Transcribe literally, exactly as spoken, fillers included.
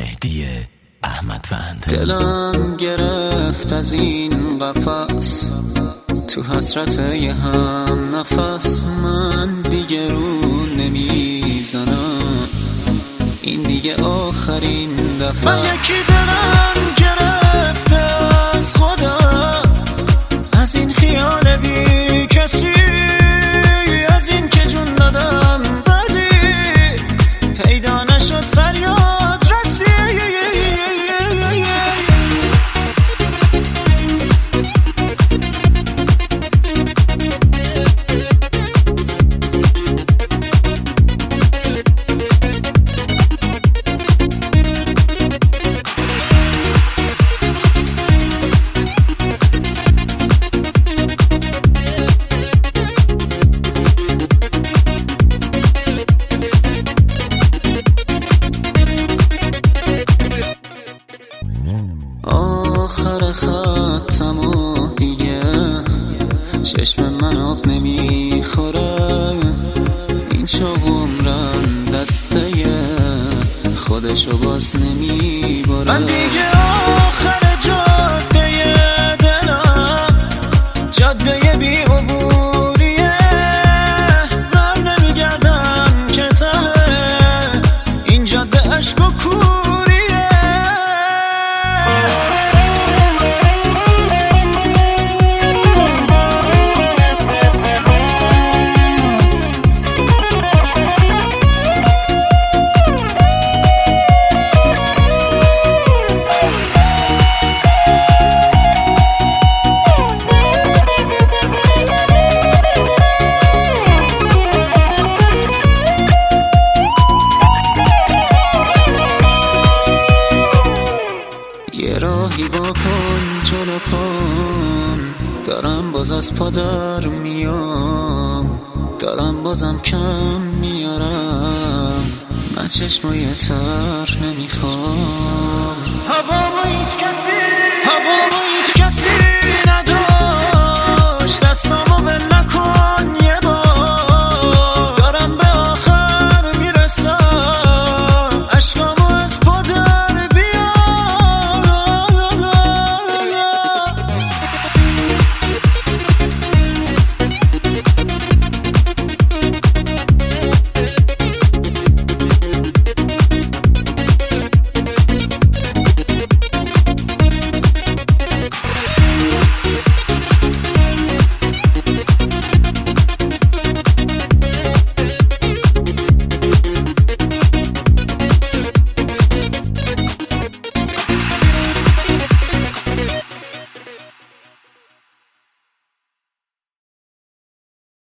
مهدی احمدوند. دلم گرفت از این قفس، تو حسرت یه هم نفس. من دیگه رو نمیزنم، این دیگه آخرین دفعه. من یکی دلم گرفته از خودم، از این خیال بی کسی، از این که جون دادم ولی پیدا نشد فریاد رسی. آخر خطم و دیگه چشم من آب نمیخوره، این چاق عمرم دسته خودشو باز نمیباره. من دیگه آخر جاده دلم، جاده بی عبوریه، من نمیگردم که ته این جاده عشق و کوریه. یه راهی واکن جلو پام، دارم باز از پا در میام، دارم بازم کم میارم، من چشمای تر نمیخوام. هوا با هیچ کسی